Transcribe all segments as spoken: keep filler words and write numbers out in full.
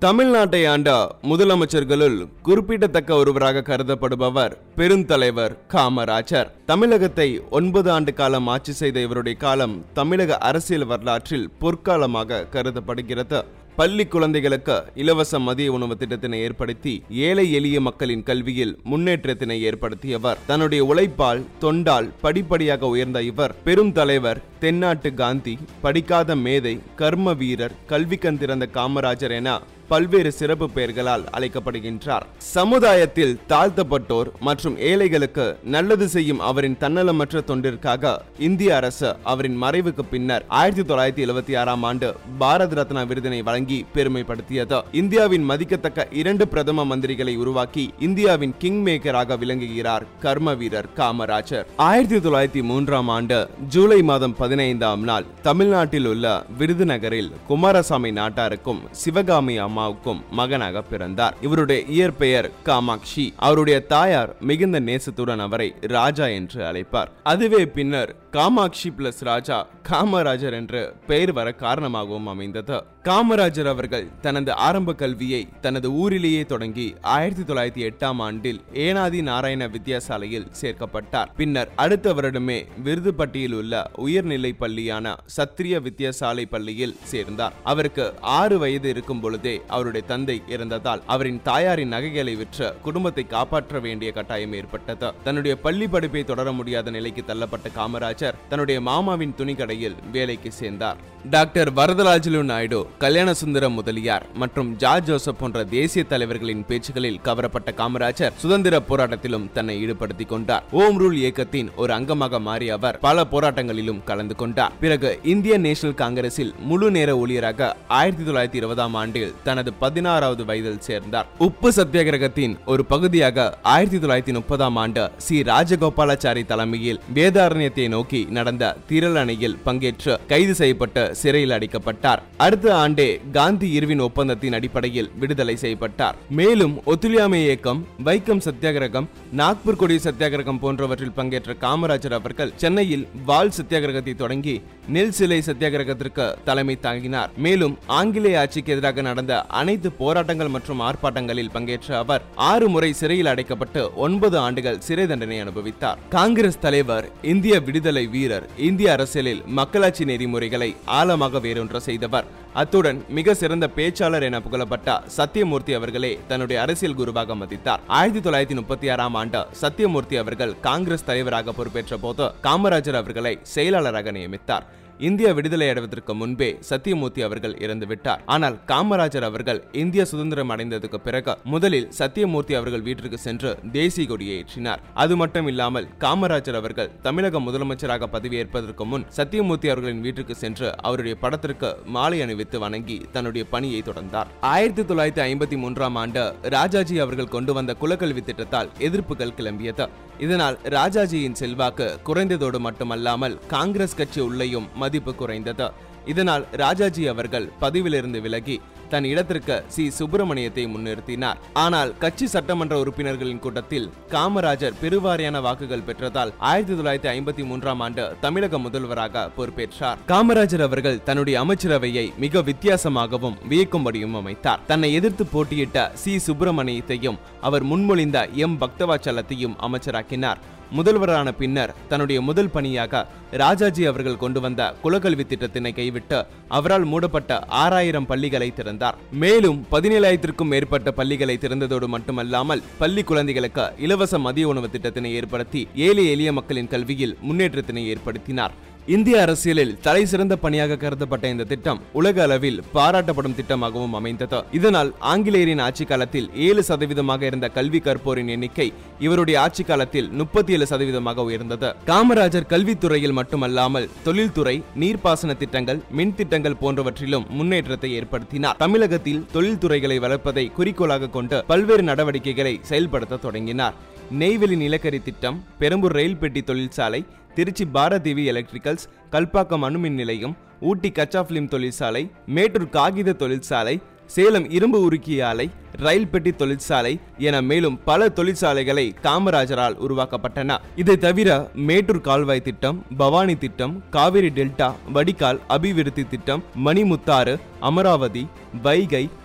தமிழ்நாட்டை ஆண்ட முதலமைச்சர்களுள் குறிப்பிடத்தக்க ஒருவராக கருதப்படுபவர் பெருந்தலைவர் காமராஜர். தமிழகத்தை ஒன்பது ஆண்டு காலம் ஆட்சி செய்த இவருடைய காலம் தமிழக அரசியல் வரலாற்றில் பொற்காலமாக கருதப்படுகிறது. பள்ளி குழந்தைகளுக்கு இலவச மதிய உணவு திட்டத்தினை ஏற்படுத்தி ஏழை எளிய மக்களின் கல்வியில் முன்னேற்றத்தினை ஏற்படுத்தியவர். தன்னுடைய உழைப்பால் தொண்டால் படிப்படியாக உயர்ந்த இவர் பெரும் தலைவர், தென்னாட்டு காந்தி, படிக்காத மேதை, கர்ம வீரர், கல்விக்கண் திறந்த காமராஜர் என பல்வேறு சிறப்பு பெயர்களால் அழைக்கப்படுகின்றார். சமுதாயத்தில் தாழ்த்தப்பட்டோர் மற்றும் ஏழைகளுக்கு நல்லது செய்யும் அவரின் தன்னலமற்ற தொண்டிற்காக இந்திய அரசு அவரின் மறைவுக்கு பின்னர் ஆயிரத்தி தொள்ளாயிரத்தி எழுபத்தி ஆறாம் ஆண்டு பாரத ரத்னா விருதினை வழங்கி பெருமைப்படுத்தியது. இந்தியாவின் மதிக்கத்தக்க இரண்டு பிரதம மந்திரிகளை உருவாக்கி இந்தியாவின் கிங் மேக்கராக விளங்குகிறார் கர்ம வீரர் காமராஜர். ஆயிரத்தி தொள்ளாயிரத்தி மூன்றாம் ஆண்டு ஜூலை மாதம் பதினைந்தாம் நாள் தமிழ்நாட்டில் உள்ள விருதுநகரில் குமாரசாமி நாட்டாருக்கும் சிவகாமி அம்மாவுக்கும் மகனாக பிறந்தார். இவருடைய இயற்பெயர் காமாட்சி. அவருடைய தாயார் மிகுந்த நேசத்துடன் அவரை ராஜா என்று அழைப்பார். அதுவே பின்னர் காமாட்சி பிளஸ் ராஜா காமராஜர் என்று பெயர் வர காரணமாகவும் அமைந்தது. காமராஜர் அவர்கள் தனது ஆரம்ப கல்வியை தனது ஊரிலேயே தொடங்கி ஆயிரத்தி தொள்ளாயிரத்தி எட்டாம் ஆண்டில் ஏனாதி நாராயண வித்யாசாலையில் சேர்க்கப்பட்டார். பின்னர் அடுத்த வருடமே விருதுப்பட்டியில் உள்ள உயர்நிலை பள்ளியான சத்திரிய வித்யாசாலை பள்ளியில் சேர்ந்தார். அவருக்கு ஆறு வயது இருக்கும் பொழுதே அவருடைய தந்தை இறந்ததால் அவரின் தாயாரின் நகைகளை விற்று குடும்பத்தை காப்பாற்ற வேண்டிய கட்டாயம் ஏற்பட்டது. தன்னுடைய பள்ளி படிப்பை தொடர முடியாத நிலைக்கு தள்ளப்பட்ட காமராஜர் தன்னுடைய மாமாவின் துணி கடையில் வேலைக்கு சேர்ந்தார். டாக்டர் வரதராஜலு நாயுடு, கல்யாண சுந்தரம் முதலியார் மற்றும் ஜார்ஜ் ஜோசப் போன்ற தேசிய தலைவர்களின் பேச்சுகளில் கவரப்பட்ட காமராஜர் சுதந்திர போராட்டத்திலும் தன்னை ஈடுபடுத்திக் கொண்டார். ஓம் ரூல் இயக்கத்தின் ஒரு அங்கமாக மாறிய அவர் பல போராட்டங்களிலும் கலந்து கொண்டார். பிறகு இந்திய நேஷனல் காங்கிரஸில் முழு நேர ஊழியராக ஆயிரத்தி தொள்ளாயிரத்தி இருபதாம் ஆண்டில் தனது பதினாறாவது வயதில் சேர்ந்தார். உப்பு சத்தியாகிரகத்தின் ஒரு பகுதியாக ஆயிரத்தி தொள்ளாயிரத்தி முப்பதாம் ஆண்டு சி ராஜகோபாலாச்சாரி தலைமையில் வேதாரண்யத்தை நோக்கி நடந்த திரள் அணையில் பங்கேற்று கைது செய்யப்பட்டு சிறையில் அடைக்கப்பட்டார். அடுத்த ஆண்டே காந்தி இர்வின் ஒப்பந்தத்தின் அடிப்படையில் விடுதலை செய்யப்பட்டார். மேலும் ஒத்துழையாமை இயக்கம், வைக்கம் சத்தியாகிரகம், நாக்பூர் கொடி சத்தியாகிரகம் போன்றவற்றில் பங்கேற்ற காமராஜர் அவர்கள் சென்னையில் வால் சத்தியாகிரகத்தை தொடங்கி நெல் சிலை சத்தியாகிரகத்திற்கு தலைமை தாங்கினார். மேலும் ஆங்கிலேய ஆட்சிக்கு எதிராக நடந்த அனைத்து போராட்டங்கள் மற்றும் ஆர்ப்பாட்டங்களில் பங்கேற்ற அவர் ஆறு முறை சிறையில் அடைக்கப்பட்டு ஒன்பது ஆண்டுகள் சிறை தண்டனை அனுபவித்தார். காங்கிரஸ் தலைவர், இந்திய விடுதலை வீரர், இந்திய அரசியலில் மக்களாட்சி நெறிமுறைகளை ஆழமாக வேரூன்ற செய்தவர். அத்துடன் மிக சிறந்த பேச்சாளர் என புகழப்பட்ட சத்தியமூர்த்தி அவர்களே தன்னுடைய அரசியல் குருவாக மதித்தார். ஆயிரத்தி தொள்ளாயிரத்தி முப்பத்தி ஆறாம் ஆண்டு சத்தியமூர்த்தி அவர்கள் காங்கிரஸ் தலைவராக பொறுப்பேற்ற போது காமராஜர் அவர்களை செயலாளராக நியமித்தார். இந்தியா விடுதலை அடைவதற்கு முன்பே சத்தியமூர்த்தி அவர்கள் இறந்துவிட்டார். ஆனால் காமராஜர் அவர்கள் இந்திய சுதந்திரம் அடைந்ததுக்கு பிறகு முதலில் சத்தியமூர்த்தி அவர்கள் வீட்டிற்கு சென்று தேசிய கொடியை ஏற்றினார். அது மட்டும் இல்லாமல் காமராஜர் அவர்கள் தமிழக முதலமைச்சராக பதவியேற்பதற்கு முன் சத்தியமூர்த்தி அவர்களின் வீட்டிற்கு சென்று அவருடைய படத்திற்கு மாலை அணிவித்து வணங்கி தன்னுடைய பணியை தொடர்ந்தார். ஆயிரத்தி தொள்ளாயிரத்தி ஐம்பத்தி மூன்றாம் ஆண்டு ராஜாஜி அவர்கள் கொண்டு வந்த குலக்கல்வி திட்டத்தால் எதிர்ப்புகள் கிளம்பியது. இதனால் ராஜாஜியின் செல்வாக்கு குறைந்ததோடு மட்டுமல்லாமல் காங்கிரஸ் கட்சி உள்ளேயும் மதிப்பு குறைந்தது. இதனால் ராஜாஜி அவர்கள் பதவியிலிருந்து விலகி தன் இடத்திற்கு சி சுப்பிரமணியத்தை முன்னிறுத்தினார். ஆனால் கட்சி சட்டமன்ற உறுப்பினர்களின் கூட்டத்தில் காமராஜர் பெருவாரியான வாக்குகள் பெற்றதால் ஆயிரத்தி தொள்ளாயிரத்தி ஐம்பத்தி மூன்றாம் ஆண்டு தமிழக முதல்வராக பொறுப்பேற்றார். காமராஜர் அவர்கள் தன்னுடைய அமைச்சரவையை மிக வித்தியாசமாகவும் வியக்கும்படியும் அமைத்தார். தன்னை எதிர்த்து போட்டியிட்ட சி சுப்பிரமணியத்தையும் அவர் முன்மொழிந்த எம் பக்தவாச்சலத்தையும் அமைச்சராக்கினார். முதல்வரான பின்னர் தன்னுடைய முதல் பணியாக ராஜாஜி அவர்கள் கொண்டு வந்த குலக்கல்வி திட்டத்தினை கைவிட்டு அவரால் மூடப்பட்ட ஆறாயிரம் பள்ளிகளை திறந்தார். மேலும் பதினேழாயிரத்திற்கும் மேற்பட்ட பள்ளிகளை திறந்ததோடு மட்டுமல்லாமல் பள்ளி குழந்தைகளுக்கு இலவச மதிய உணவு திட்டத்தினை ஏற்படுத்தி ஏழை எளிய மக்களின் கல்வியில் முன்னேற்றத்தினை ஏற்படுத்தினார். இந்திய அரசியலில் தலை சிறந்த பணியாக கருதப்பட்ட இந்த திட்டம் உலக அளவில் பாராட்டப்படும் திட்டமாகவும் அமைந்தது. இதனால் ஆங்கிலேயரின் ஆட்சி காலத்தில் ஏழு சதவீதமாக இருந்த கல்வி கற்போரின் எண்ணிக்கை இவருடைய ஆட்சி காலத்தில் முப்பத்தி ஏழு சதவீதமாக உயர்ந்தது. காமராஜர் கல்வித்துறையில் மட்டுமல்லாமல் தொழில்துறை, நீர்ப்பாசன திட்டங்கள், மின் திட்டங்கள் போன்றவற்றிலும் முன்னேற்றத்தை ஏற்படுத்தினார். தமிழகத்தில் தொழில்துறைகளை வளர்ப்பதை குறிக்கோளாக கொண்டு பல்வேறு நடவடிக்கைகளை செயல்படுத்த தொடங்கினார். நெய்வேலி நிலக்கரி திட்டம், பெரம்பூர் ரயில் பெட்டி தொழிற்சாலை, திருச்சி பாரதேவி எலக்ட்ரிக்கல்ஸ், கல்பாக்கம் அணுமின் நிலையம், ஊட்டி கச்சா பிலிம் தொழிற்சாலை, மேட்டூர் காகித தொழிற்சாலை, சேலம் இரும்பு உருக்கிய ஆலை, ரயில் பெட்டி தொழிற்சாலை என மேலும் பல தொழிற்சாலைகளை காமராஜரால் உருவாக்கப்பட்டன. இதை தவிர மேட்டூர் கால்வாய் திட்டம், பவானி திட்டம், காவிரி டெல்டா வடிகால் அபிவிருத்தி திட்டம், மணிமுத்தாறு, அமராவதி, வைகை,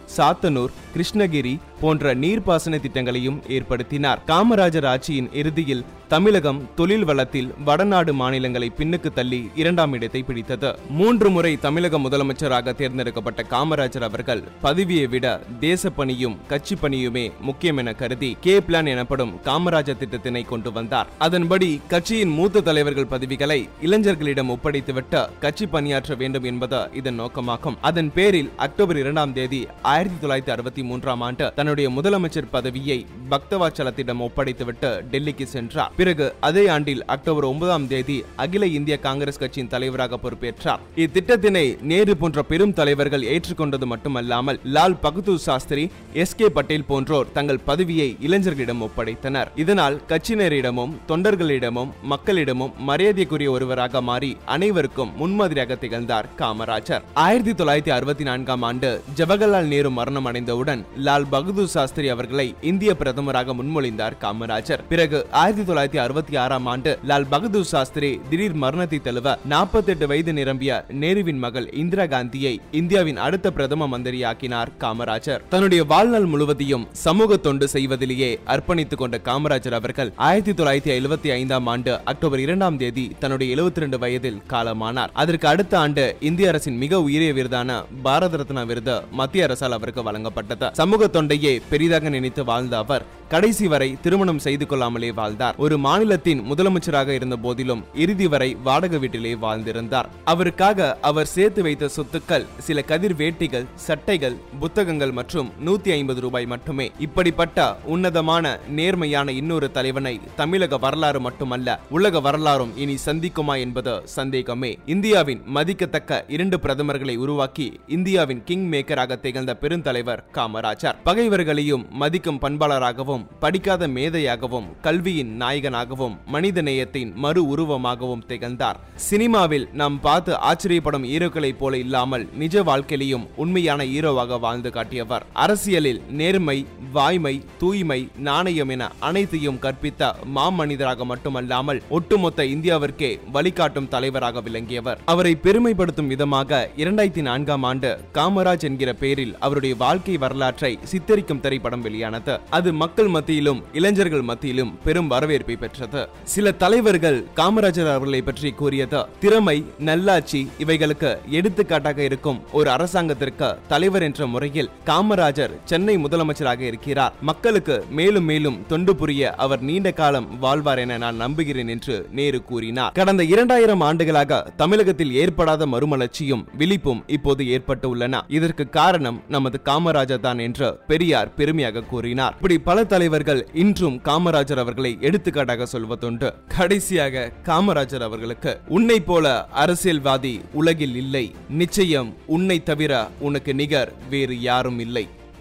சாத்தனூர், கிருஷ்ணகிரி போன்ற நீர்ப்பாசன திட்டங்களையும் ஏற்படுத்தினார். காமராஜர் ஆட்சியின் இறுதியில் தமிழகம் தொழில் வளத்தில் வடநாடு மாநிலங்களை பின்னுக்கு தள்ளி இரண்டாம் இடத்தை பிடித்தது. மூன்று முறை தமிழக முதலமைச்சராக தேர்ந்தெடுக்கப்பட்ட காமராஜர் அவர்கள் பதவியை விட தேசப்பணியும் கட்சி பணியுமே முக்கியம் என கருதி கே பிளான் எனப்படும் காமராஜர் திட்டத்தினை கொண்டு வந்தார். அதன்படி கட்சியின் மூத்த தலைவர்கள் பதவிகளை இளைஞர்களிடம் ஒப்படைத்துவிட்டு கட்சி பணியாற்ற வேண்டும் என்பது இதன் நோக்கமாகும். அதன் பேரில் அக்டோபர் இரண்டாம் தேதி ஆயிரத்தி தொள்ளாயிரத்தி அறுபத்தி மூன்றாம் ஆண்டு தன்னுடைய முதலமைச்சர் பதவியை பக்தவாச்சலத்திடம் ஒப்படைத்துவிட்டு டெல்லிக்கு சென்றார். பிறகு அதே ஆண்டில் அக்டோபர் ஒன்பதாம் தேதி அகில இந்திய காங்கிரஸ் கட்சியின் தலைவராக பொறுப்பேற்றார். இத்திட்டத்தினை நேரு போன்ற பெரும் தலைவர்கள் ஏற்றுக்கொண்டது மட்டுமல்லாமல் லால் பகதூர் சாஸ்திரி, எஸ் கே பட்டேல் போன்றோர் தங்கள் பதவியை இளைஞர்களிடம் ஒப்படைத்தனர். இதனால் கட்சியினரிடமும் தொண்டர்களிடமும் மக்களிடமும் மரியாதைக்குரிய ஒருவராக மாறி அனைவருக்கும் முன்மாதிரியாக திகழ்ந்தார் காமராஜர். ஆயிரத்தி தொள்ளாயிரத்தி அறுபத்தி நான்காம் ஆண்டு ஜவஹர்லால் நேரு மரணம் அடைந்தவுடன் லால் பகதூர் சாஸ்திரி அவர்களை இந்திய பிரதமராக முன்மொழிந்தார் காமராஜர். பிறகு ஆயிரத்தி தொள்ளாயிரத்தி அறுபத்தி ஆறாம் ஆண்டு லால் பகதூர் சாஸ்திரி திடீர் மரணத்தை தழுவ நாற்பத்தி எட்டு வயது நிரம்பிய நேருவின் மகள் இந்திரா காந்தியை இந்தியாவின் அடுத்த பிரதம மந்திரியாக்கினார் காமராஜர். தன்னுடைய வாழ்நாள் முழுவதையும் சமூக தொண்டு செய்வதிலேயே அர்ப்பணித்துக் கொண்ட காமராஜர் அவர்கள் ஆயிரத்தி தொள்ளாயிரத்தி எழுபத்தி ஐந்தாம் ஆண்டு அக்டோபர் இரண்டாம் தேதி தன்னுடைய எழுபத்தி இரண்டு வயதில் காலமானார். அதற்கு அடுத்த ஆண்டு இந்திய அரசின் மிக உயரிய விருதான பாரத ரத்னா விருது மத்திய அரசால் அவருக்கு வழங்கப்பட்டது. சமூக தொண்டையே பெரிதாக நினைத்து வாழ்ந்த அவர் கடைசி வரை திருமணம் செய்து கொள்ளாமலே வாழ்ந்தார். ஒரு மாநிலத்தின் முதலமைச்சராக இருந்த போதிலும் இறுதி வரை வாடகை வீட்டிலே வாழ்ந்திருந்தார். அவருக்காக அவர் சேர்த்து வைத்த சொத்துக்கள் சில கதிர் வேட்டிகள், சட்டைகள், புத்தகங்கள் மற்றும் நூத்தி ஐம்பது ரூபாய் மட்டுமே. இப்படிப்பட்ட உன்னதமான நேர்மையான இன்னொரு தலைவனை தமிழக வரலாறு மட்டுமல்ல உலக வரலாறும் இனி சந்திக்குமா என்பது சந்தேகமே. இந்தியாவின் மதிக்கத்தக்க இரண்டு பிரதமர்களை உருவாக்கி இந்தியாவின் கிங் மேக்கராக திகழ்ந்த பெருந்தலைவர் காமராஜர். பகைவர்களையும் மதிக்கும் பண்பாளராகவும் படிக்காத மேதையாகவும் கல்வியின் நாயகனாகவும் மனித நேயத்தின் மறு உருவமாகவும் திகழ்ந்தார். சினிமாவில் நாம் பார்த்து ஆச்சரியப்படும் ஹீரோக்களை போல இல்லாமல் நிஜ வாழ்க்கையிலும் உண்மையான ஹீரோவாக வாழ்ந்து காட்டியவர். அரசியலில் நேர்மை, வாய்மை, தூய்மை, நாணயம் என அனைத்தையும் கற்பித்த மாமனிதராக மட்டுமல்லாமல் ஒட்டுமொத்த இந்தியாவிற்கே வழிகாட்டும் தலைவராக விளங்கியவர். அவரை பெருமைப்படுத்தும் விதமாக இரண்டாயிரத்தி நான்காம் ஆண்டு காமராஜ் என்கிற பெயரில் அவருடைய வாழ்க்கை வரலாற்றை சித்தரிக்கும் திரைப்படம் வெளியானது. அது மக்கள் மத்தியிலும் இளைஞர்கள் மத்தியிலும் பெரும் வரவேற்பை பெற்றது. சில தலைவர்கள் காமராஜர் அவர்களை பற்றி கூறியது திறமை, நல்லாட்சி இவைகளுக்கு எடுத்துக்காட்டாக இருக்கும் ஒரு அரசாங்கத்திற்கு தலைவர் என்ற முறையில் காமராஜர் சென்னை முதலமைச்சராக இருக்கிறார். மக்களுக்கு மேலும் மேலும் தொண்டு புரிய அவர் நீண்ட காலம் வாழ்வார் என நான் நம்புகிறேன் என்று நேரு கூறினார். கடந்த இரண்டாயிரம் ஆண்டுகளாக தமிழகத்தில் ஏற்படாத மறுமலர்ச்சியும் விழிப்பும் இப்போது ஏற்பட்டு உள்ளன. இதற்கு காரணம் நமது காமராஜர் தான் என்று பெரியார் பெருமையாக கூறினார். இப்படி பல தலைவர்கள் இன்றும் காமராஜர் அவர்களை எடுத்துக்காட்டாக சொல்வதுண்டு. கடைசியாக காமராஜர் அவர்களுக்கு உன்னை போல அரசியல்வாதி உலகில் இல்லை, நிச்சயம் உன்னை தவிர உனக்கு நிகர் வேறு யாரும் இல்லை.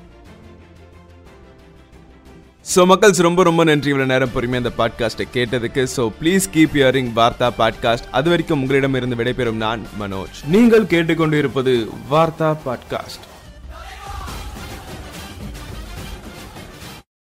சோ மக்கள்ஸ், ரொம்ப ரொம்ப நன்றி இவ்வளவு நேரம் பொறுமையா அந்த பாட்காஸ்டை கேட்டதுக்கு. So please keep hearing Vartha podcast. அது வரைக்கும் உங்களிடம் இருந்து விடைபெறும் நான் மனோஜ். நீங்கள் கேட்டுக்கொண்டு இருப்பது வார்த்தா பாட்காஸ்ட்.